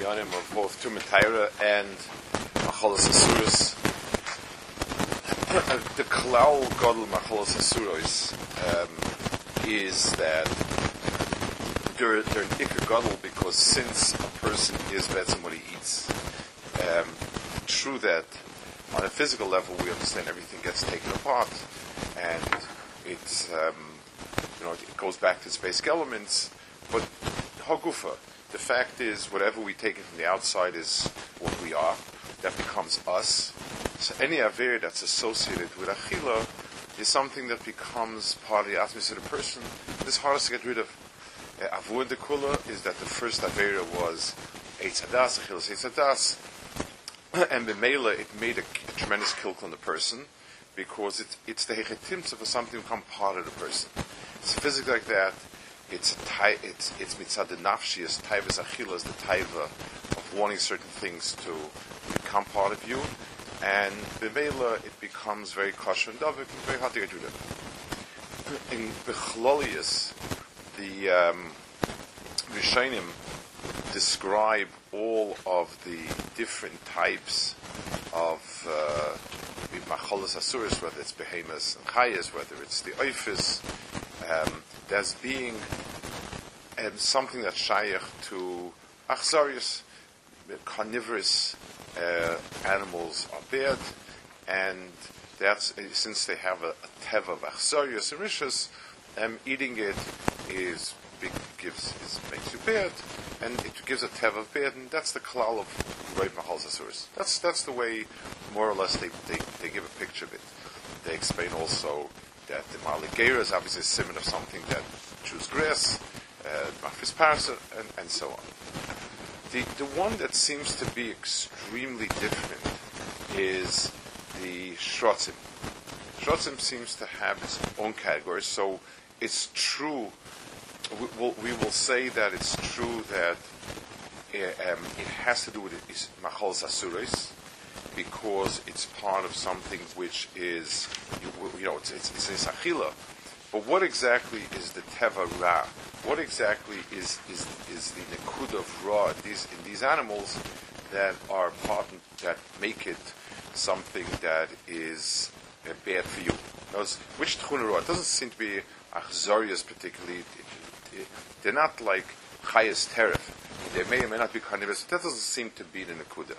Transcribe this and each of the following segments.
inyanim of both Tum Taira and Macholas Asuros. The Klal Gadol Macholas Asuros is that they're an Iker Gadol because since a person is betzim what he eats, true that on a physical level we understand everything gets taken apart and it's it goes back to its basic elements, but Hagufa, the fact is whatever we take it from the outside is what we are, that becomes us. So any aver that's associated with Achila is something that becomes part of the atmosphere of the person. It's hardest to get rid of. Avu and the Kula is that the first Avera was Eitz Hadas, Achilas Eitz Hadas, and B'meila it made a tremendous kilk on the person because it's the Hechetimtza for something to become part of the person. It's physically like that. It's mitzad the nafshi, as taiva's Achilas, the taiva of wanting certain things to become part of you, and B'meila it becomes very kosher and davik and very hard to get rid of. In Bechlolius, the Rishonim describe all of the different types of Macholas Asuros, whether it's Behemoths and Chayas, whether it's the Oifis, as being something that's shaykh to Achzarius, carnivorous animals are bad, and that's since they have a teva of Achzarius and Rishus, eating it makes you bad, and it gives a tev of bad, and that's the klal of Roiv Macholas Asuros. That's the way, more or less, they give a picture of it. They explain also that the Maligera is obviously a simon of something that chews grass, Mafis Parsa, and so on. The one that seems to be extremely different is the Shrotzim. Shrotzim seems to have its own category, so it's true. We will say that it's true that it has to do with Macholas Asuros because it's part of something which is, it's Achila. But what exactly is the Teva Ra? What exactly is the Nekud of Ra in these animals that are part that make it something that is bad for you? Which Tchuna Ra? It doesn't seem to be Achzarius particularly. They're not like Chayas Teref. They may or may not be carnivorous. That doesn't seem to be the Nekuda.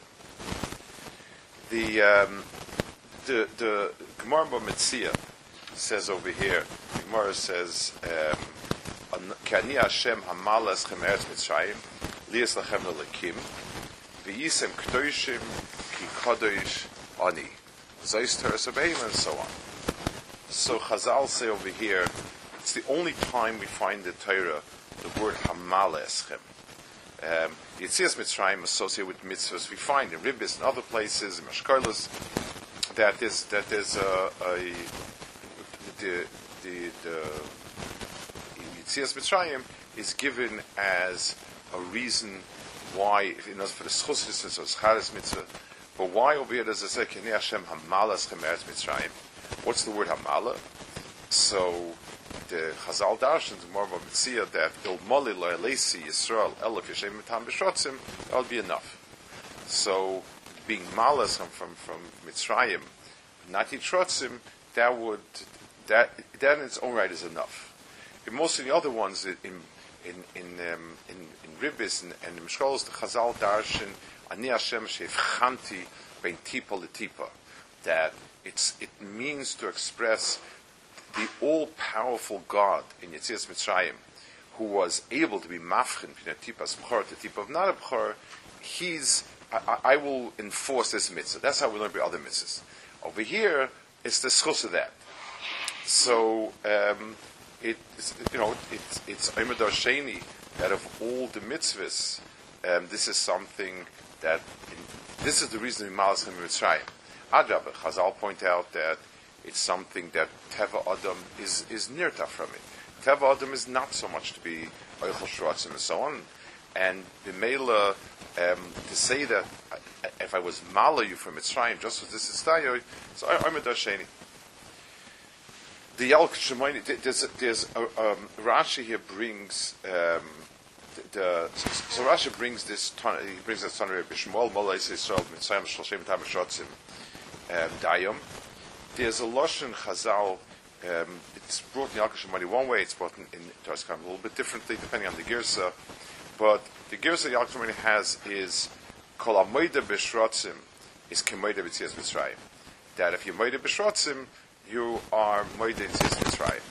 The Gemara B'Metzia says over here, the Gemara says, K'ani Hashem hamalas chem eretz Mitzrayim, lias lachem lelekim, v'yisem k'doishim ki kadosh ani, zois teres obeim, and so on. So Chazal say over here, it's the only time we find in the Torah the word Hamal Eschem. Yetzias Mitzrayim associated with mitzvahs. We find in Ribbis and other places, in Mashkarlas, that there's the Yetzias Mitzrayim is given as a reason why, for the Schusis, so it's Charis Mitzvah, but why over here does it say K'nei Hashem Hamal Eschem Eretz Mitzrayim? What's the word Hamala? So the Chazal Darshans more of a Mitzia that Il Moli Lo Elesi Yisrael Elok Yeshem Mitam B'Shrotzim, that would be enough. So being malas from Mitzrayim, not Yitrotzim, that in its own right is enough. In most of the other ones in Ribbis and in Mishkolos, the Chazal Darshan Ani Hashem Sheivchanti Bein Tipa L'Tipa, that it means to express the all-powerful God in Yetzias Mitzrayim, who was able to be mafchin from the tipas b'chor to the tip of not a b'chor, I will enforce this mitzvah. That's how we learn by other mitzvahs. Over here, it's the schus of that. So it's Omer Darsheni that of all the mitzvahs, this is something that this is the reason we malas him in Mitzrayim. Adrabah, Chazal point out that it's something that Teva Adam is nirta from it. Teva Adam is not so much to be Oichel Shrotzim and so on. And B'meila, to say that if I was Mala you from Mitzrayim, just as this is Tayoy, so I'm a Darsheni. The Yalk Shemoini, there's Rashi here brings so Rashi brings this ton. He brings this ton of Bishmol Molais Yisrael Mitzrayim Shalshem Tam Shotzim Dayom. There's a lashon Chazal. It's brought in Yalkut Shemoni one way. It's brought in Toras Kohanim a little bit differently depending on the girsa. But the girsa Yalkut Shemoni has is Kol Hamoida B'Shrotzim is Kemoida B'Tzias Mitzrayim. That if you're Moida B'Shrotzim, you are Moida B'Tzias Mitzrayim.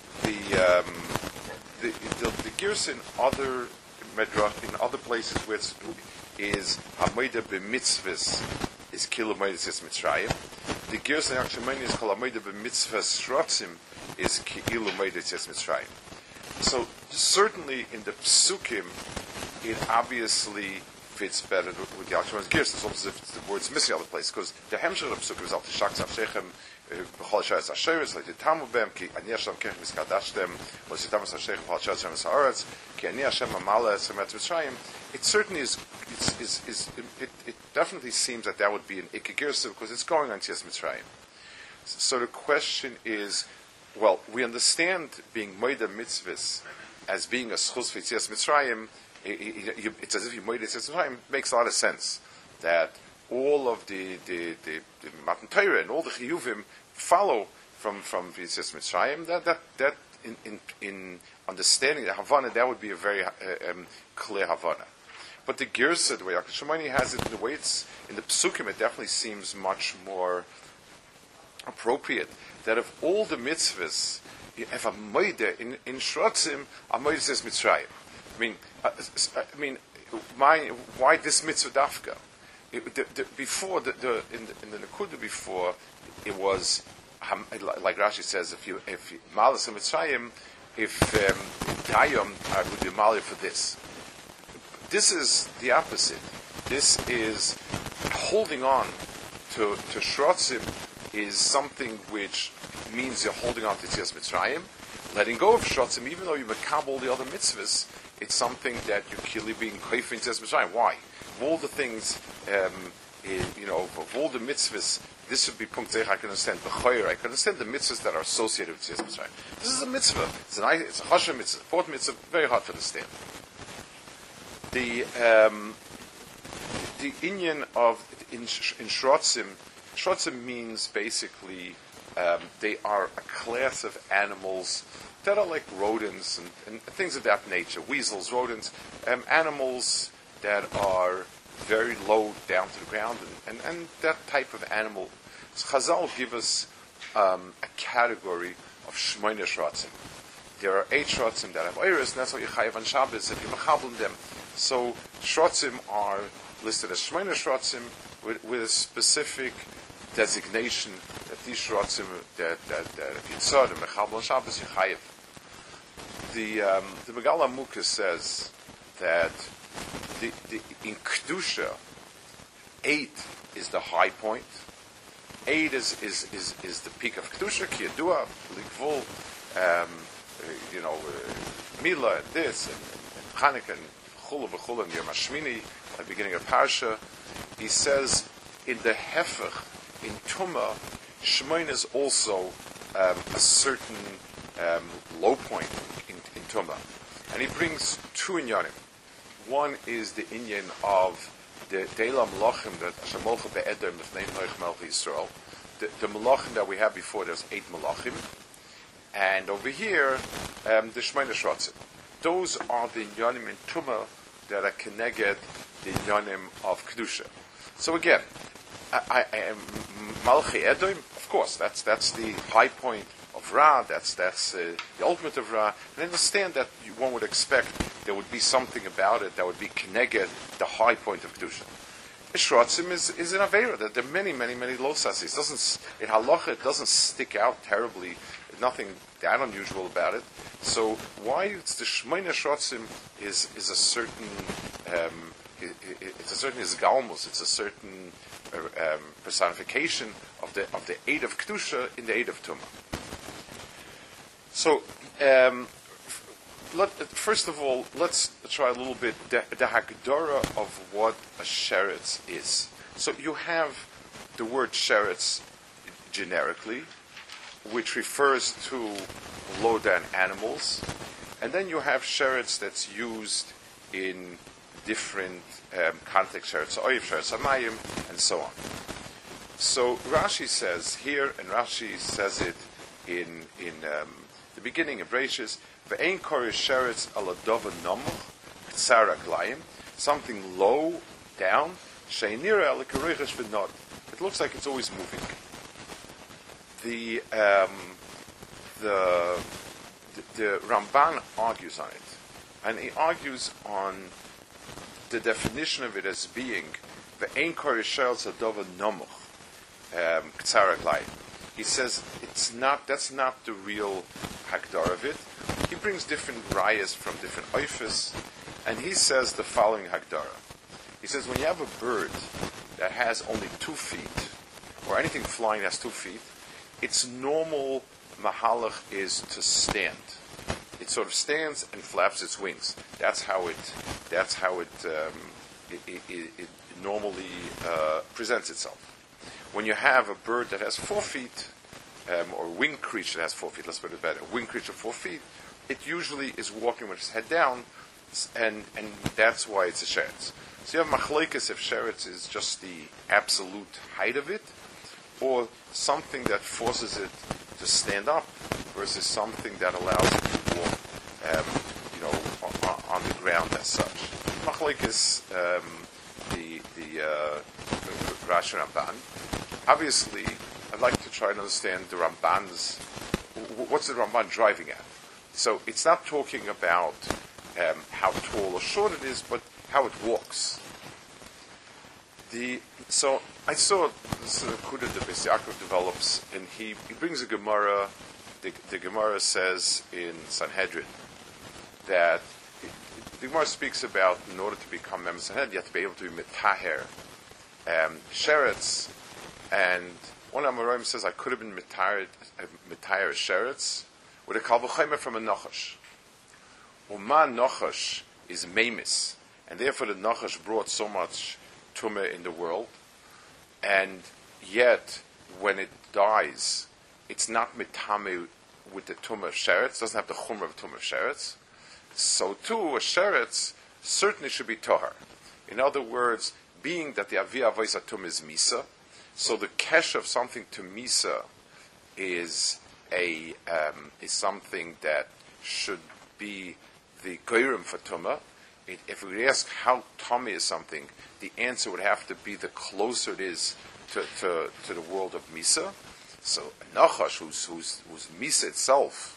The girsa in other medrash in other places where it is Hamoida B'Mitzvahs is Kilo Moida B'Tzias Mitzrayim. The girsa in Yalkut Shemoni is Kol Hamoida B'Mitzvahs Shrotzim is Kilo Moida B'Tzias Mitzrayim. So certainly in the psukim, it obviously fits better with the Yalkut Shemoni's girsa. It's almost as if the word's missing other place because the hemshech of psukim is al tishak tzavshechem b'chol shayas asheres like the tamu bem ki ani Hashem kech miskadashtem was the tamu tzavshechem b'chol shayas Hashem haaretz ki ani Hashem amala etzemet Mitzrayim. It certainly is. It definitely seems that would be an ikka girsa because it's going on Tzias Mitzrayim. So the question is, well, we understand being moida mitzvahs as being a schus for Tzias Mitzrayim. It's as if you moida Tzias Mitzrayim makes a lot of sense that all of the Matan Torah and all the chiyuvim follow from Tzias Mitzrayim. That in understanding the Havana, that would be a very clear Havana. But the girsa, the way Yalkut Shemoni has it, the way it's in the psukim, it definitely seems much more appropriate that of all the mitzvahs, if a moide in Shrotzim, a moide says Mitzrayim. Why this mitzvah dafka? Before in the Nekuda before, it was like Rashi says, if malas Mitzrayim, if Dayom, I would be malir for this. This is the opposite. This is holding on to Shrotzim is something which means you're holding on to Tzias Mitzrayim. Letting go of Shrotzim, even though you makabel all the other mitzvahs, it's something that you're clearly being koif in Tzias Mitzrayim. Why? Of all the things, of all the mitzvahs, this would be punkt zeich. I can understand b'choyer. I can understand the mitzvahs that are associated with Tzias Mitzrayim. This is a mitzvah. It's a chashem mitzvah, important mitzvah, very hard to understand. The inyan of in Shrotzim means basically they are a class of animals that are like rodents and things of that nature, weasels, rodents, animals that are very low down to the ground, and that type of animal. So Chazal give us a category of Shmoyne Shrotzim. There are 8 Shrotzim that have Eiros, and that's why you chayav on Shabbos if you mechabel them. So Shrotzim are listed as Shmoyne Shrotzim with a specific designation that these Shrotzim that if you saw them mechabel on Shabbos you chayav. The Megala Mukha says that in Kedusha 8 is the high point. 8 is the peak of Kedusha, Ki Yadua, Likvul, Mila, and this, and Chanukah, and Chula, and Yom HaShmini, at the beginning of Parsha. He says, in the Hefech, in Tumah, Shmoyne is also a certain low point in Tumah. And he brings 2 inyanim. One is the inyan of the Deila Melachim that Hashem Molcha Be'edom Lefnei Noach Melech Yisrael. The Melachim that we had before, there's 8 Melachim. And over here, the Shmoyne Shrotzim. Those are the inyanim in Tumah that are connected the inyanim of Kedusha. So again, Malchi Edom, of course, that's the high point of Ra, that's the ultimate of Ra, and understand that one would expect there would be something about it that would be connected the high point of Kedusha. Shrotzim is an Aveira, that there are many losasis. In Halacha, it doesn't stick out terribly, there's nothing that unusual about it. So why it's the Shmoyne Shrotzim is a certain it's a certain isgalmus, it's a certain personification of the 8 of Kedusha in the 8 of Tumah. So, first of all, let's try a little bit the Hagdara of what a sheretz is. So you have the word sheretz generically, which refers to low-down animals, and then you have sheretz that's used in different contexts, Sheretz Oiv, Sheretz Hamayim, and so on. So Rashi says here, and Rashi says it in the beginning of Bereshis, Ve'ein korish sheretz ala dova nomuch k'tzar raglayim, something low down, she'nira ala k'reichesh v'nod. It looks like it's always moving. The Ramban argues on it, and he argues on the definition of it as being ve'ein korish sheretz ala dova nomuch k'tzar raglayim. He says that's not the real Hagdara of it. He brings different rayas from different oifis, and he says the following Hagdara. He says when you have a bird that has only 2 feet, or anything flying has 2 feet, its normal mahalach is to stand. It sort of stands and flaps its wings. That's how it normally presents itself. When you have a bird that has 4 feet, or a winged creature that has 4 feet, let's put it better, a winged creature 4 feet, it usually is walking with its head down, and that's why it's a sheretz. So you have machlekes if sheretz is just the absolute height of it, or something that forces it to stand up, versus something that allows it to walk, on the ground as such. Machlekes, the Rashi Ramban. Obviously, I'd like to try and understand the Ramban's. What's the Ramban driving at? So it's not talking about how tall or short it is, but how it walks. So I saw this Kuda the Beis Yaakov develops, and he brings a Gemara. The Gemara says in Sanhedrin that the Gemara speaks about in order to become Mem Sanhedrin, you have to be able to be mitaher sheretz, and one Amoraim says I could have been mitaher sheretz with a kal v'chomer from a nachash. Uma nachash is memis, and therefore the nachash brought so much tumah in the world, and yet when it dies, it's not mitame with the tumah of sheretz, doesn't have the chumrah of tumah of sheretz. So too, a sheretz certainly should be tohar. In other words, being that the aviyah avoisa tumah is misa, so the kesh of something to misa is something that should be the goyrim for tumah. If we ask how tummy is something, the answer would have to be the closer it is to the world of misa. So a nachash whose misa itself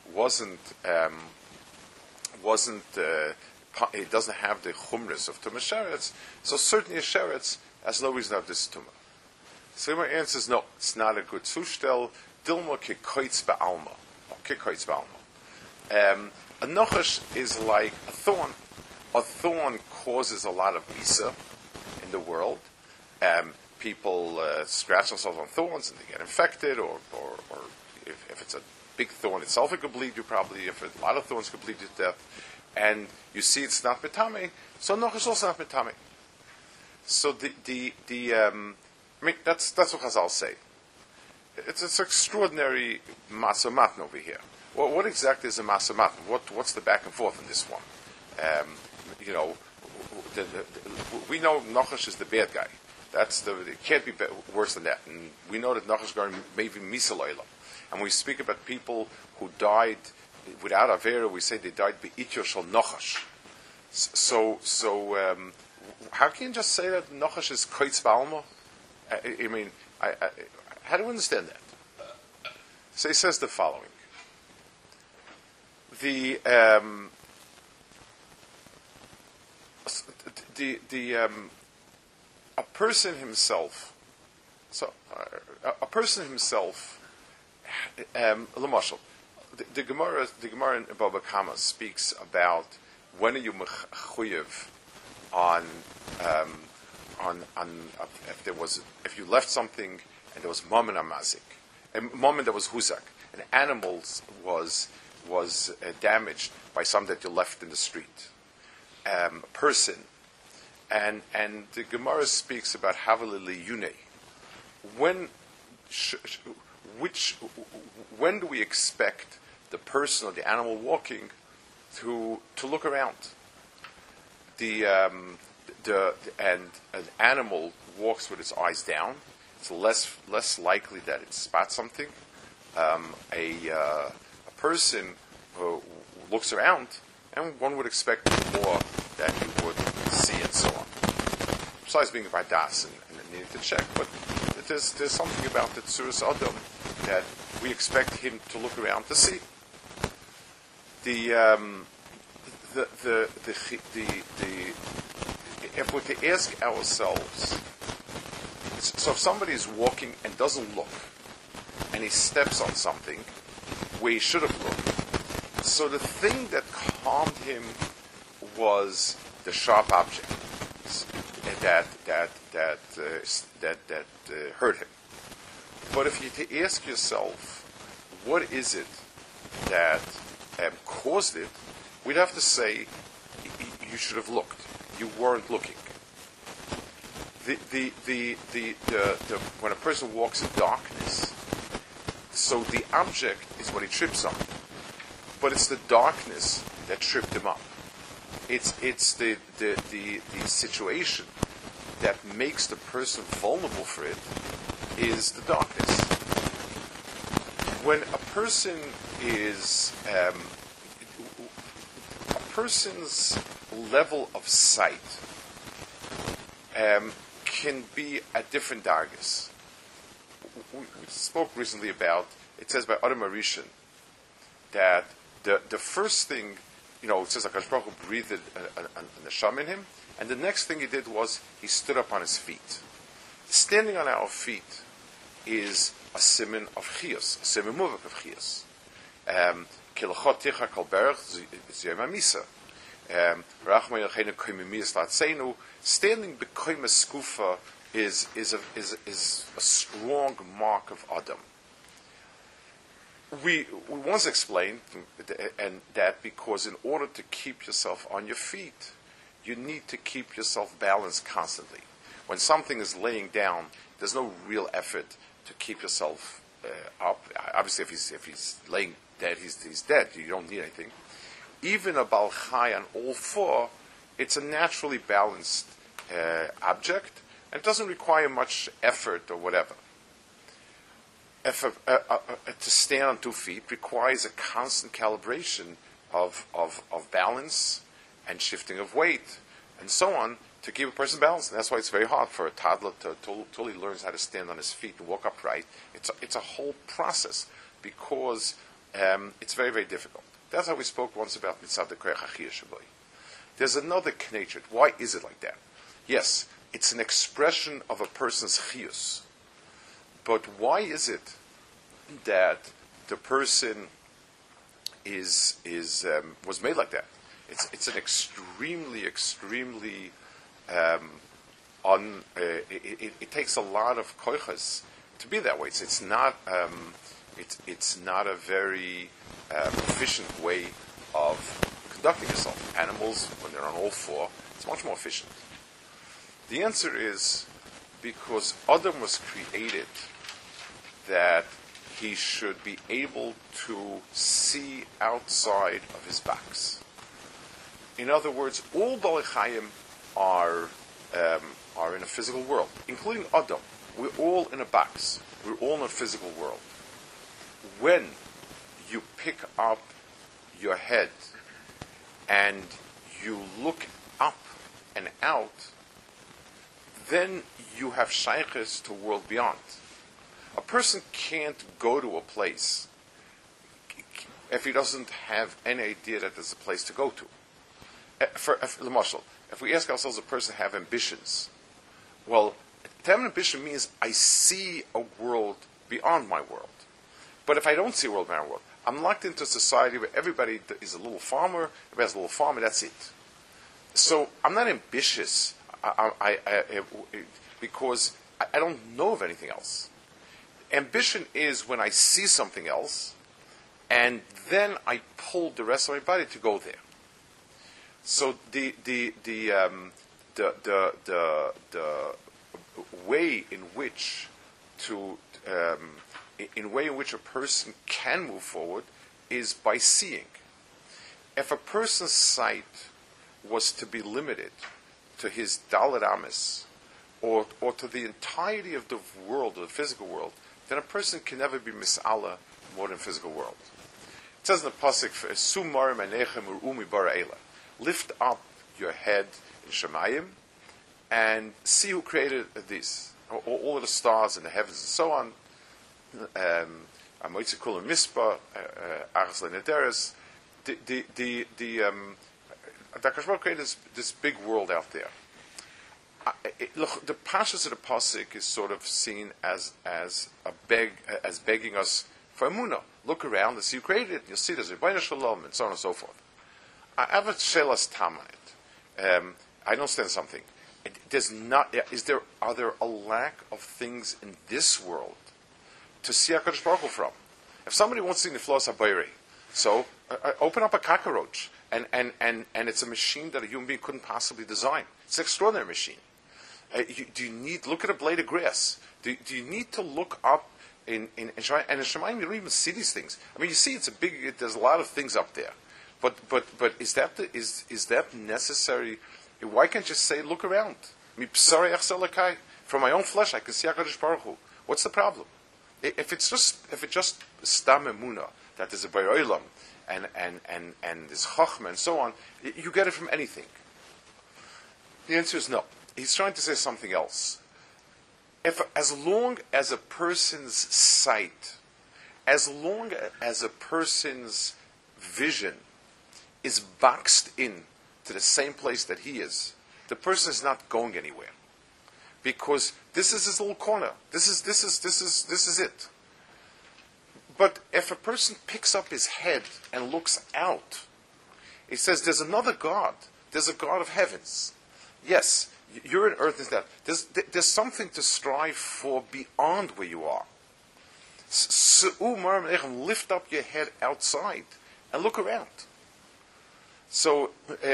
it doesn't have the chumras of tumah sheretz, so certainly a sheretz has no reason to have this tumah. So my answer is no, it's not a good zushtel. Dilma kikoitz ba'alma. Kikoitz ba'alma. A nachash is like a thorn. A thorn causes a lot of misa in the world. People scratch themselves on thorns and they get infected, or if it's a big thorn itself, it could bleed you probably. If a lot of thorns could bleed you to death. And you see it's not metame, so nachash is also not metame. So that's what Chazal say. It's extraordinary masamatn over here. Well, what exactly is a masamatn? What's the back and forth in this one? We know Nachash is the bad guy. It can't be worse than that. And we know that Nachash going maybe misalayla. And we speak about people who died without avera. We say they died beityo shel Nachash. So how can you just say that Nachash is koitz ba'alma? I mean, how do we understand that? So he says the following: a person himself. So a person himself. L'mashal, the Gemara in Baba Kama speaks about when are you mechuyev on if you left something and there was mammon amazik, a mammon that was huzak, an animal was damaged by something that you left in the street, a person, and the Gemara speaks about havalili yune. When do we expect the person or the animal walking to look around? and an animal walks with its eyes down, it's less likely that it spots something. A person who looks around, and one would expect more than he would see, and so on. Besides being about das and needing to check, but there's something about the Tzuras Adam that we expect him to look around to see. If we're to ask ourselves, so if somebody is walking and doesn't look, and he steps on something where he should have looked, so the thing that calmed him was the sharp object that hurt him. But if you to ask yourself, what is it that caused it, we'd have to say you should have looked. You weren't looking. When a person walks in darkness, so the object is what he trips on, but it's the darkness that tripped him up. It's the situation that makes the person vulnerable for it is the darkness. When a person is a person's level of sight can be at different dargas. We spoke recently about, it says by Adam Arishan that the first thing, it says HaKadosh Baruch Hu breathed a neshama in him, and the next thing he did was he stood up on his feet. Standing on our feet is a siman of chiyus, a siman muvak of chiyus. Kilachot ticha kol berach z'yom hamisa. Rachma yelcheinu koimimiyas latseinu. Standing b'koim skufa is a strong mark of Adam. We once explained and that because in order to keep yourself on your feet, you need to keep yourself balanced constantly. When something is laying down, there's no real effort to keep yourself up. Obviously, if he's laying dead, he's dead. You don't need anything. Even a Baal Chai on all four, it's a naturally balanced object, and it doesn't require much effort or whatever. To stand on 2 feet requires a constant calibration of balance and shifting of weight and so on to keep a person balanced. And that's why it's very hard for a toddler till he learns how to stand on his feet and walk upright. It's a whole process because it's very, very difficult. That's how we spoke once about Mitzav Dekoyach Achiyah Shaboy. There's another nature. Why is it like that? Yes, it's an expression of a person's chiyus. But why is it that the person was made like that? It's an extremely it takes a lot of koichas to be that way. It's not a very efficient way of conducting yourself. Animals, when they're on all four, it's much more efficient. The answer is because Adam was created that he should be able to see outside of his box. In other words, all Baalei Chayim are in a physical world, including Adam. We're all in a box. We're all in a physical world. When you pick up your head and you look up and out, then you have shaykhs to world beyond. A person can't go to a place if he doesn't have any idea that there's a place to go to. If we ask ourselves, a person have ambitions, well, to have an ambition means I see a world beyond my world. But if I don't see a world beyond my world, I'm locked into a society where everybody is a little farmer, everybody has a little farm, and that's it. So I'm not ambitious because I don't know of anything else. Ambition is when I see something else, and then I pull the rest of my body to go there. So the way in which a person can move forward is by seeing. If a person's sight was to be limited to his Dalet Amis, or to the entirety of the world, of the physical world, then a person can never be mis'ala more than physical world. It says in the pasuk, "Sumar menechem urumi bara eila." Lift up your head in Shemayim and see who created these, all of the stars in the heavens and so on. Amoitzi kulam mispa, achas lenederes. The Akash Baruch created this big world out there. Look, the pashas of the pasuk is sort of seen as begging us for emunah. Look around and see who created it. You'll see there's Rebbeinu Shalom and so on and so forth. I have a shelas tamayit. I understand something. Are there a lack of things in this world to see HaKadosh Baruch Hu from? If somebody wants to see Niflos HaBayri, so open up a cockroach, and it's a machine that a human being couldn't possibly design. It's an extraordinary machine. Look at a blade of grass. Do you need to look up in Shemayim? And in Shemayim, you don't even see these things. I mean, you see there's a lot of things up there. But is that necessary? Why can't you say, look around? From my own flesh, I can see HaKadosh Baruch Hu. What's the problem? If it's just stam emunah, that there's a B'rei Olam, and there's Chachma and so on, you get it from anything. The answer is no. He's trying to say something else. As long as a person's sight, as long as a person's vision is boxed in to the same place that he is, the person is not going anywhere, because this is his little corner. This is it. But if a person picks up his head and looks out, he says, "There's another God. There's a God of heavens. Yes, you're in earth. Is that there's something to strive for beyond where you are. Lift up your head outside and look around." So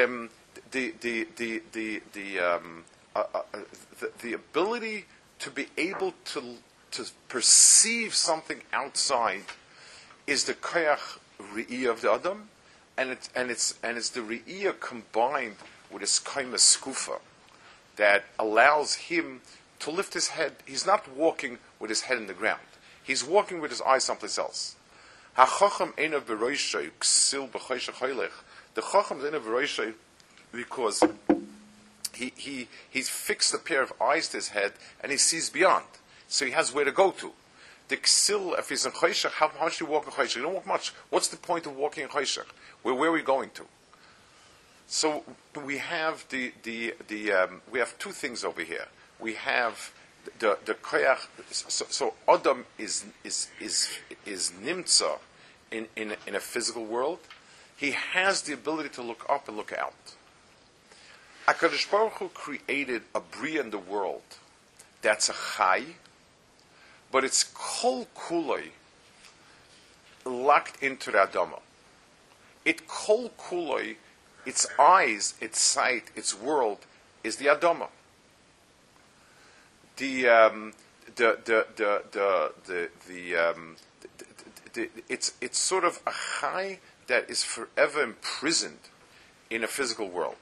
the ability to be able to perceive something outside is the koyach re'iyah of the Adam, and it's the re'iyah combined with his kaima skufa that allows him to lift his head. He's not walking with his head in the ground. He's walking with his eyes someplace else. HaChacham einav b'roishay ksil b'choshech hoylech. The Chacham is einav b'roishay because he's fixed a pair of eyes to his head and he sees beyond. So he has where to go to. The ksil, if he's in choshech, how much do you walk in choshech? You don't walk much. What's the point of walking in choshech? Where are we going to? So we have we have two things over here. We have the koyach. So Adam is nimtza in a physical world. He has the ability to look up and look out. HaKadosh Baruch Hu created a bria in the world that's a chai, but it's kol kuloi locked into the Adama. It kol kuloi, its eyes, its sight, its world is the Adama. It's sort of a chai that is forever imprisoned in a physical world.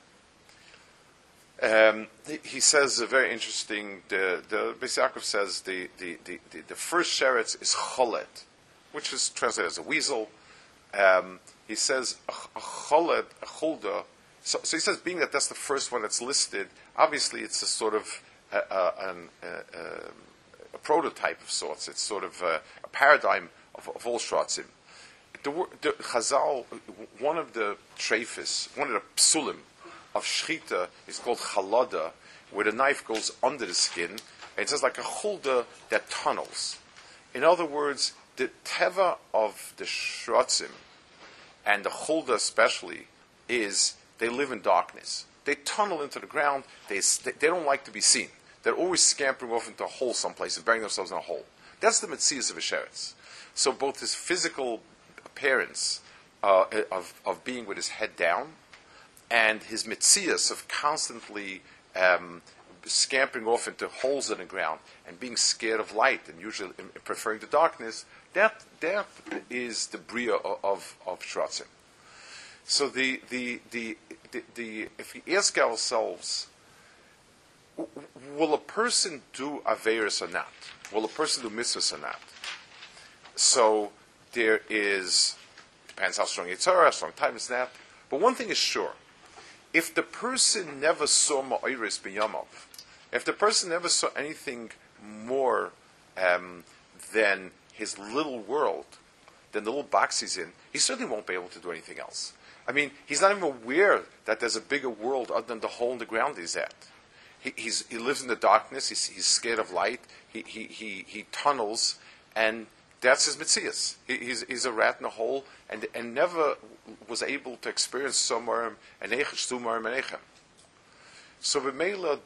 He says a very interesting. The Beis Yaakov says the first sheretz is cholet, which is translated as a weasel. He says a cholet, a chulda. So he says, being that that's the first one that's listed, obviously it's a sort of a prototype of sorts. It's sort of a paradigm of all shratzim. The Chazal, one of the treifis, one of the psulim of shchita is called chalada, where the knife goes under the skin, and it says like a chulda that tunnels. In other words, the teva of the shratzim, and the chulda especially, is they live in darkness. They tunnel into the ground. They don't like to be seen. They're always scampering off into a hole someplace and burying themselves in a hole. That's the metzias of a sheretz. So both his physical appearance of being with his head down, and his metzias of constantly scampering off into holes in the ground and being scared of light and usually preferring the darkness, that is the bria of shratzim. So the if we ask ourselves, will a person do Averis or not? Will a person do mitzvahs or not? So there is, depends how strong Yitzhara, how strong time is that. But one thing is sure, if the person never saw Ma'iris b'yamav, if the person never saw anything more than his little world, than the little box he's in, he certainly won't be able to do anything else. I mean, he's not even aware that there's a bigger world other than the hole in the ground he's at. He lives in the darkness. He's scared of light. He tunnels, and that's his mitzias. He's a rat in a hole, and never was able to experience somar and eichesh sumar and eichem. So v'meila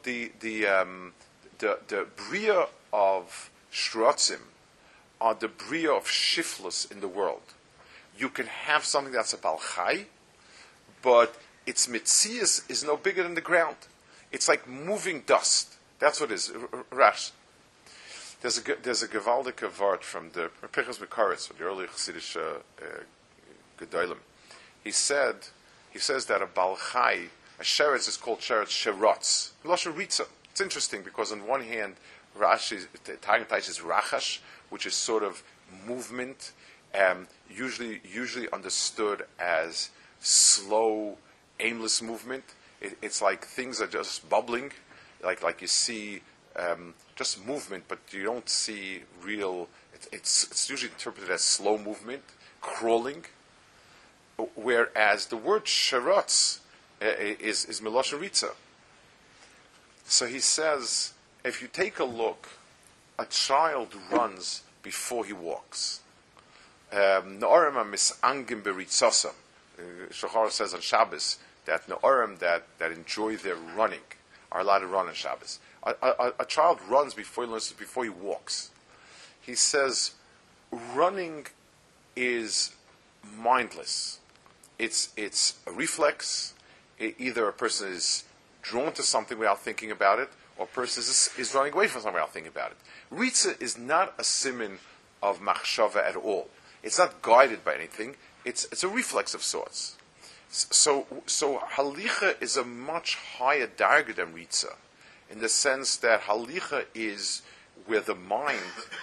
the bria of shrotzim are the bria of shiflus in the world. You can have something that's a balchai, but its mitzias is no bigger than the ground. It's like moving dust. That's what it is. Rash. There's a gewaldige word from the Pinchas Mekaritz, from the early Chassidish Gedolim. He says that a balchai, a sheretz is called sheretz sherotz. Lashon ritza. It's interesting because on one hand, Rashi, Targum Taish is rachash, which is sort of movement, usually understood as slow, aimless movement. It's like things are just bubbling, like you see just movement, but you don't see real. It's usually interpreted as slow movement, crawling. Whereas the word sherotz is miloshen ritza. So he says, if you take a look, a child runs before he walks. Na'orim misangim beritzosam. Shachar says on Shabbos that Na'orim that enjoy their running are allowed to run on Shabbos. A child runs before he walks. He says, running is mindless. It's a reflex. Either a person is drawn to something without thinking about it, or a person is running away from something without thinking about it. Ritza is not a siman of machshava at all. It's not guided by anything. It's a reflex of sorts. So halicha is a much higher darga than ritza, in the sense that halicha is where the mind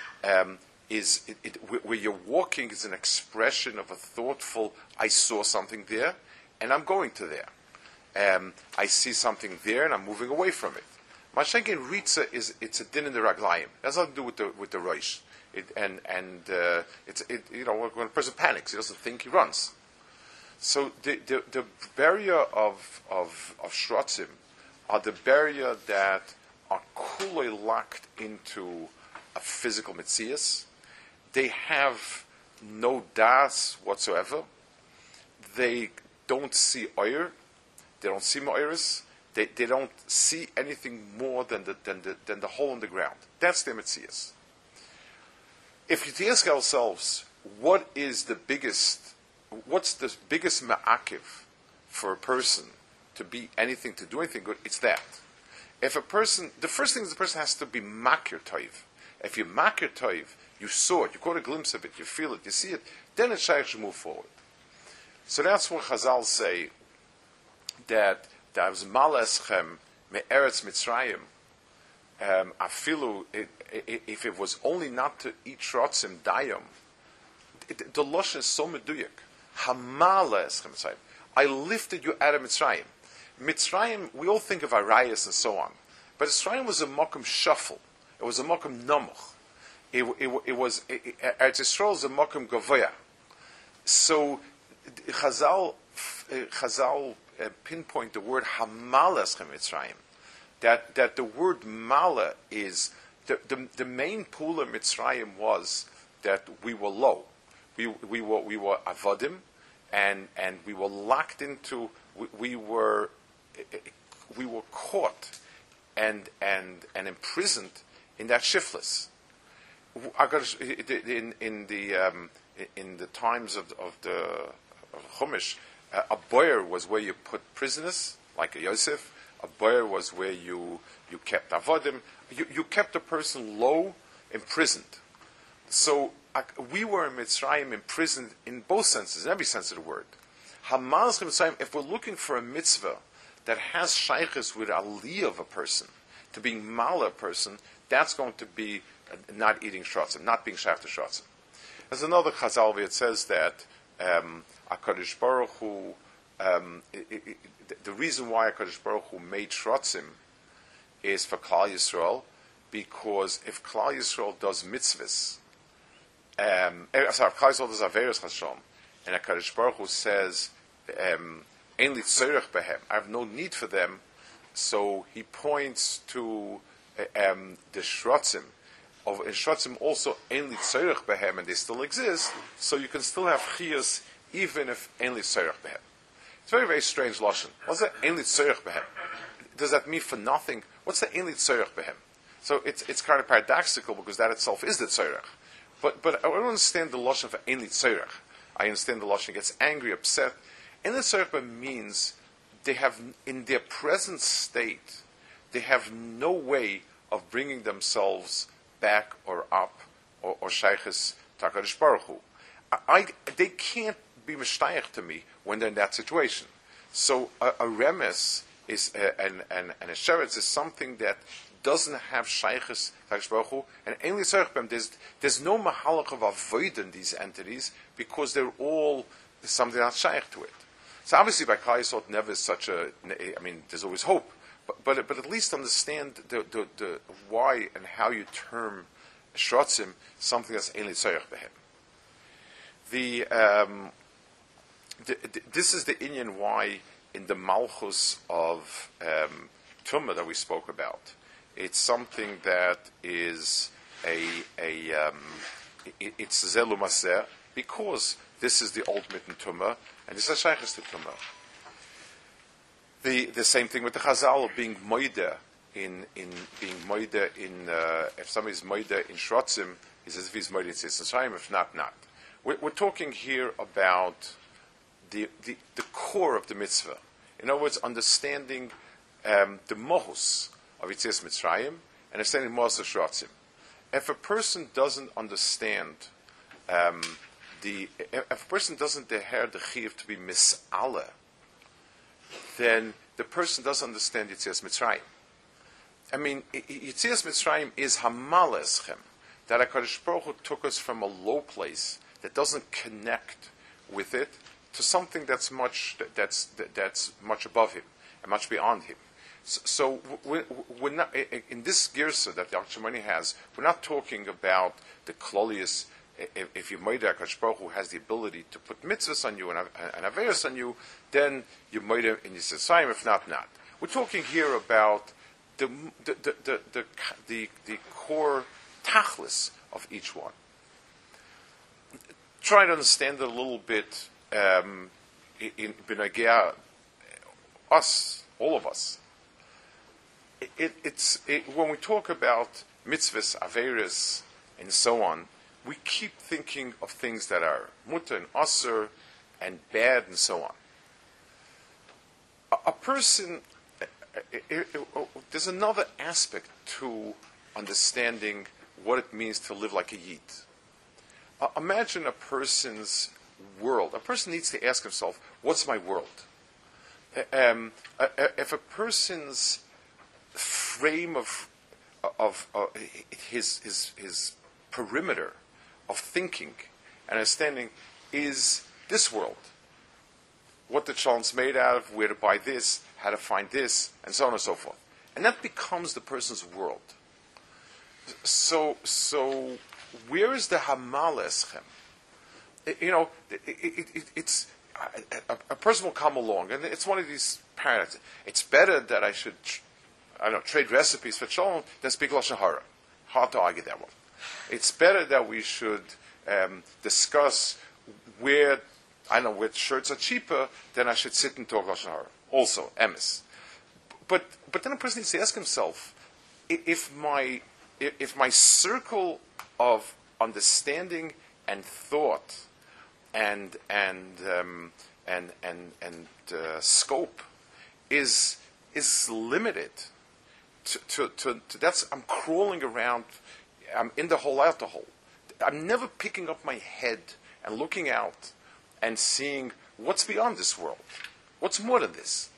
where you're walking is an expression of a thoughtful, I saw something there, and I'm going to there. I see something there, and I'm moving away from it. Mashenkin ritza it's a din in the raglayim. It has nothing to do with the roish. When a person panics, he doesn't think, he runs. So the barrier of shrotzim are the barrier that are kuloi locked into a physical mitzias. They have no das whatsoever. They don't see oyer. They don't see ma'iris. They don't see anything more than the hole in the ground. That's their mitzias. If you ask ourselves, what's the biggest ma'akiv for a person to be anything, to do anything good, it's that. If a person, the first thing is the person has to be makir toiv. If you makir toiv, you saw it, you caught a glimpse of it, you feel it, you see it, then it's shaykh to move forward. So that's what Chazal say, that was malaschem me'eretz Mitzrayim, afilu, if it was only not to eat shrotzim dayom, the lashon is so meduyak. Hamala eschem Mitzrayim. I lifted you out of Mitzrayim. Mitzrayim, we all think of Arayas and so on, but Mitzrayim was a makom shuffle. It was a makom namuch. Eretz Yisrael is a makom gavoya. So Chazal pinpoint the word Hamala eschem Mitzrayim. That the word mala is the main pool of Mitzrayim was that we were low, we were avodim, and we were locked into, we were caught and imprisoned in that shiftless. In the times of the Chumash, a boyer was where you put prisoners, like a Yosef. A boyer was where you kept avodim. You kept a person low, imprisoned. So we were in Mitzrayim imprisoned in both senses, in every sense of the word. Hamalas Mitzrayim, if we're looking for a mitzvah that has shaykhis with aliyah of a person, to being mala a person, that's going to be not eating shrotzim, not being shaykh to shrotzim. There's another chazal where it says that HaKadosh Baruch Hu, the reason why HaKadosh Baruch Hu made shrotzim is for Klal Yisrael, because if Klal Yisrael does mitzvahs, if Klal Yisrael does averos chashom, and HaKadosh Baruch Hu says, Ein li tzorech behem, I have no need for them, so he points to the shrotzim. In shrotzim also Ein li tzorech behem, and they still exist, so you can still have chiyus even if Ein li tzorech behem. It's a very, very strange lashon. What's that Ein li tzorech behem? Does that mean for nothing? What's the Ein li tzorech behem? So it's kind of paradoxical because that itself is the tzorech. But I don't understand the lashon for Ein li tzorech. I understand the lashon gets angry, upset. Ein li tzorech behem means they have, in their present state, they have no way of bringing themselves back or up or shaykhis to HaKadosh Baruch Hu. They can't be mishtayach to me when they're in that situation. So a remes is and a sheretz is something that doesn't have shaykhis to HaKadosh Baruch Hu, and Ein li tzorech behem, there's no mahalach of avoid in these entities because they're all something not shaykh to it. So obviously by Klal Yisrael never is such a, I mean, there's always hope. But at least understand the why and how you term shrotzim something that's Ein li tzorech behem. This is the inyan why in the malchus of Tumah that we spoke about, it's something that is it's zelu maseh, because this is the ultimate in Tumah, and this is a shaykhis to Tumah. The same thing with the Chazal of being moide in being moide in if somebody's moide in shrotzim, he says if he's moide in Tzisrayim, if not. We're talking here about the core of the mitzvah. In other words, understanding the mohus of Yetzias Mitzrayim and understanding mohus of shrotzim. If a person doesn't understand if a person doesn't deher the chiyuv to be mis'aleh, then the person doesn't understand Yetzias Mitzrayim. I mean, Yetzias Mitzrayim is hamaleschem, that HaKadosh Baruch Hu took us from a low place that doesn't connect with it to something that's much above him and much beyond him. So we're not, in this girsa that the Akshemani has, we're not talking about the klolius. If you made HaKadosh Baruch Hu has the ability to put mitzvahs on you and averos on you, then you made him in Yisrael. If not. We're talking here about the core tachlis of each one. Try to understand it a little bit in B'nagea, us, all of us. When we talk about mitzvahs, averos, and so on, we keep thinking of things that are mutter and asur and bad and so on. A person, there's another aspect to understanding what it means to live like a yid. Imagine a person's world. A person needs to ask himself, what's my world? If a person's frame of his perimeter of thinking and understanding is this world, what the challen's made out of, where to buy this, how to find this, and so on and so forth. And that becomes the person's world. So where is the Hamal Eschem? It's a person will come along, and it's one of these paradoxes. It's better that I should, trade recipes for shalom than speak Lashon Hara. Hard to argue that one. It's better that we should discuss where shirts are cheaper than I should sit and talk Lashon Hara. Also, emes. But then a person needs to ask himself, if my circle of understanding and thought and scope is limited to that's, I'm crawling around, I'm in the hole out the hole. I'm never picking up my head and looking out and seeing what's beyond this world? What's more than this?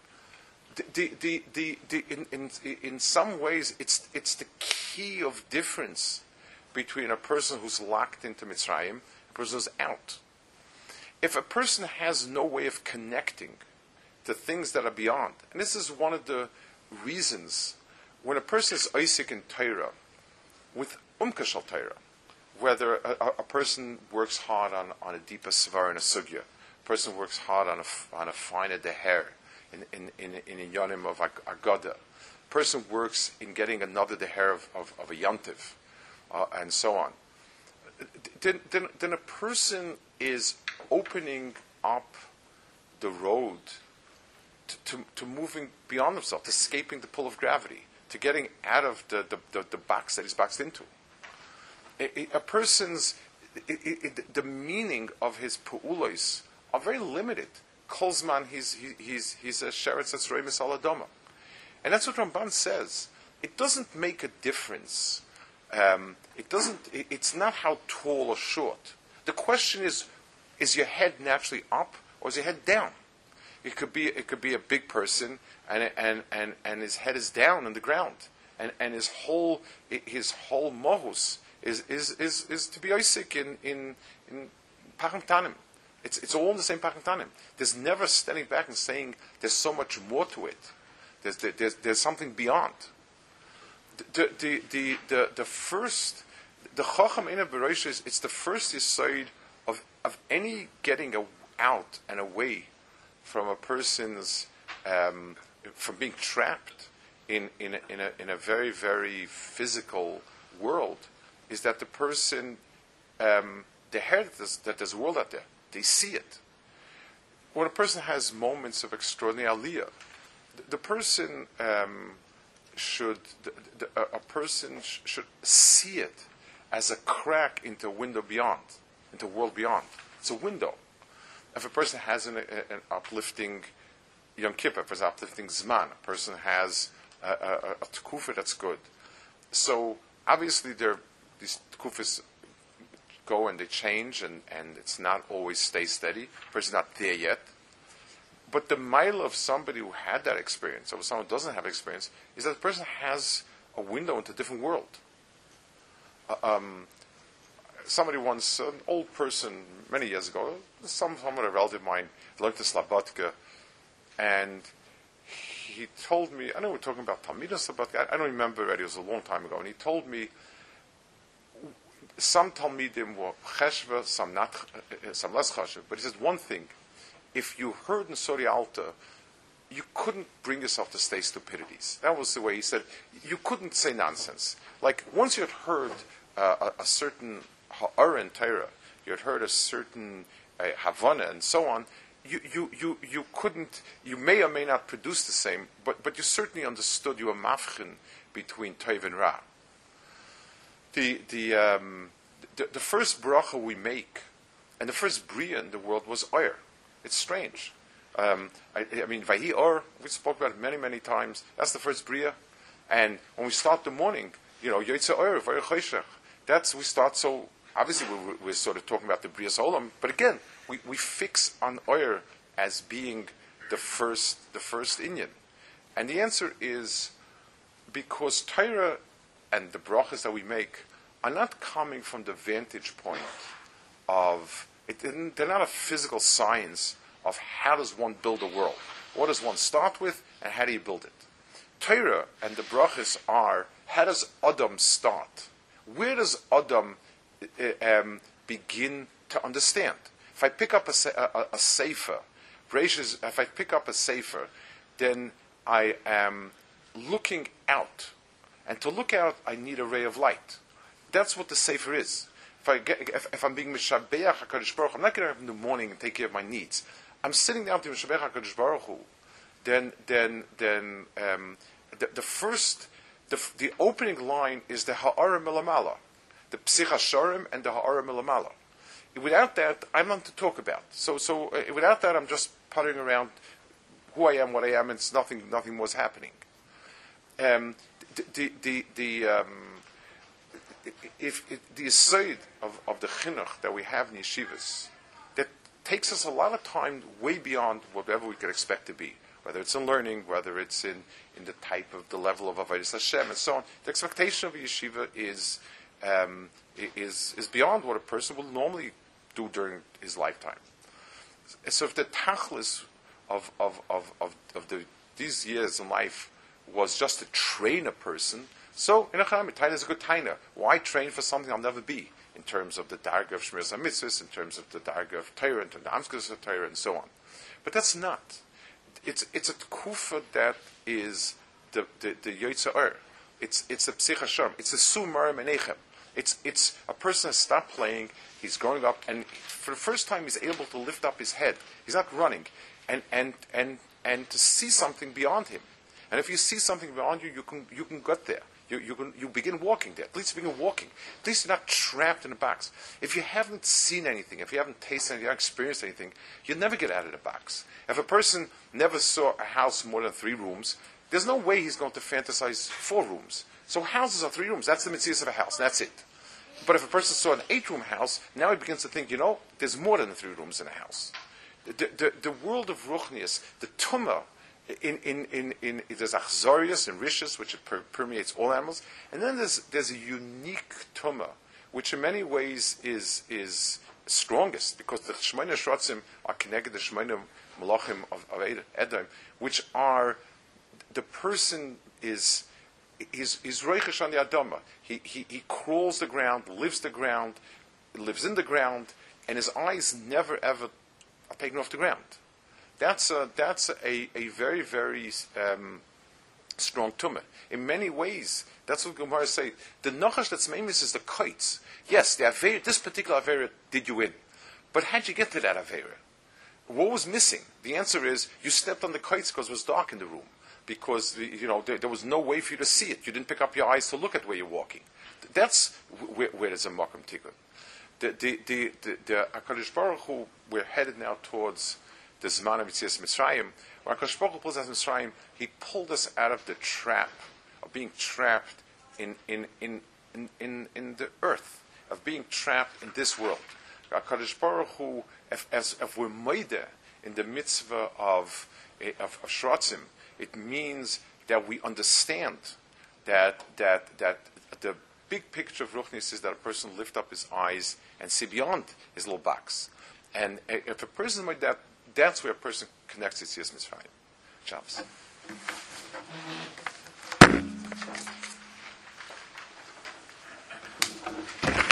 In some ways, it's the key of difference between a person who's locked into Mitzrayim and a person who's out. If a person has no way of connecting to things that are beyond, and this is one of the reasons when a person is Isaac in Torah, with Umkashal Torah, whether a person works hard on a deeper svar and a sugya, a person works hard on a finer deher in a yonim of Agada, a person works in getting another deher of a yantiv, and so on. Then a person is opening up the road to moving beyond himself, to escaping the pull of gravity, to getting out of the box that he's boxed into. A person's, the meaning of his pu'ulos are very limited. Kolzman, he's a sheretz that's reimis aladoma. And that's what Ramban says. It doesn't make a difference. It's not how tall or short. The question is your head naturally up or is your head down? It could be a big person and his head is down on the ground. And his whole mohus is to be Isaac in Pachim Tanim. It's all in the same Pachim Tanim. There's never standing back and saying there's so much more to it. There's something beyond. The first, the Chacham Eina B'Rosh it's the first yesod of any getting out and away from a person's from being trapped in a very, very physical world, is that the person they heard that there's a world out there. They see it. When a person has moments of extraordinary aliyah, the person should see it as a crack into a window beyond, into a world beyond. It's a window. If a person has an uplifting Yom Kippur, if it's uplifting Zman, a person has a tekufa that's good. So obviously these tekufas go and they change, and it's not always stay steady. The person's not there yet. But the mile of somebody who had that experience, or someone who doesn't have experience, is that the person has a window into a different world. Somebody once, an old person, many years ago, someone, a relative of mine, learned the Slabodka, and he told me, I know we're talking about Talmidim Slabodka, I don't remember already, it was a long time ago, and he told me, some Talmidim were cheshva, some not, some less cheshva, but he said one thing, if you heard in Sori Alta, you couldn't bring yourself to stay stupidities. That was the way he said, you couldn't say nonsense. Like, once you had heard a certain ha'ara in Torah, you had heard a certain havana and so on, you couldn't, you may or may not produce the same, but you certainly understood you were mafchin between Tov and Ra. The first bracha we make, and the first bria in the world was oyer. It's strange. I mean, Vahi Or, we spoke about it many, many times. That's the first bria. And when we start the morning, Yotze Oyer, Vahi Choshech. That's, we start, so obviously we're sort of talking about the Brias Olam, but again, we fix on Oyer as being the first Inyan. And the answer is because Torah and the brachas that we make are not coming from the vantage point of, they're not a physical science of how does one build a world. What does one start with and how do you build it? Torah and the brachas are, how does Adam start? Where does Adam begin to understand? If I pick up a sefer, if I pick up a sefer, then I am looking out. And to look out, I need a ray of light. That's what the sefer is. If I'm being Mishabeach HaKadosh Baruch Hu, I'm not getting up in the morning and take care of my needs. I'm sitting down to Mishabeach HaKadosh Baruch Hu. Then the opening line is the Ha'ara Milamala, the Psich HaShorim and the Ha'ara Milamala. Without that, I'm not to talk about. So without that, I'm just puttering around who I am, what I am, and it's nothing was happening. If the aside of the chinuch that we have in yeshivas, that takes us a lot of time way beyond whatever we could expect to be. Whether it's in learning, whether it's in the type of the level of Avodas Hashem, and so on. The expectation of a yeshiva is beyond what a person will normally do during his lifetime. So if the tachlis of these years in life was just to train a person, so in a Taina is a good Taina. Why train for something I'll never be? In terms of the darga of Shmiras HaMitzvos, in terms of the darga of Torah, in terms of the Amskos of Torah, and so on. But that's not. It's a tkufa that is the Yotze Or. It's a Psich Hashem. It's a Sumar Menechem. It's a person has stopped playing, he's growing up, and for the first time he's able to lift up his head. He's not running. And to see something beyond him. And if you see something beyond you, you can get there. You begin walking there. At least you begin walking. At least you're not trapped in a box. If you haven't seen anything, if you haven't tasted anything, you haven't experienced anything, you'll never get out of the box. If a person never saw a house more than 3 rooms, there's no way he's going to fantasize 4 rooms. So houses are 3 rooms. That's the mitzvah of a house. That's it. But if a person saw an 8-room house, now he begins to think, there's more than 3 rooms in a house. The world of Ruchnius, the Tumah, there's Achzorius and Rishus, which permeates all animals, and then there's a unique Tumah, which in many ways is strongest, because the Shemona Shrotzim are connected to the Shemona Malachim of Edom, which are, the person is Reichesh on the Adama. He crawls the ground, lives in the ground, and his eyes never ever are taken off the ground. That's a very, very strong tumah. In many ways, that's what Gemara say. The nachash that's famous is the kites. Yes, this particular avera did you in, but how'd you get to that avera? What was missing? The answer is you stepped on the kites because it was dark in the room. Because there was no way for you to see it. You didn't pick up your eyes to look at where you're walking. That's where there's a makom tikkun. The HaKadosh Baruch Hu, we're headed now towards the Zman of Yetzias Mitzrayim. When HaKadosh Baruch Hu pulls us out of Mitzrayim, He pulled us out of the trap of being trapped in the earth, of being trapped in this world. HaKadosh Baruch Hu, if we're meideh in the mitzvah of Shrotzim, it means that we understand that the big picture of Ruchnis is that a person lift up his eyes and see beyond his little box. And if a person like that, that's where a person connects to Yetzias Mitzrayim. Shabbos.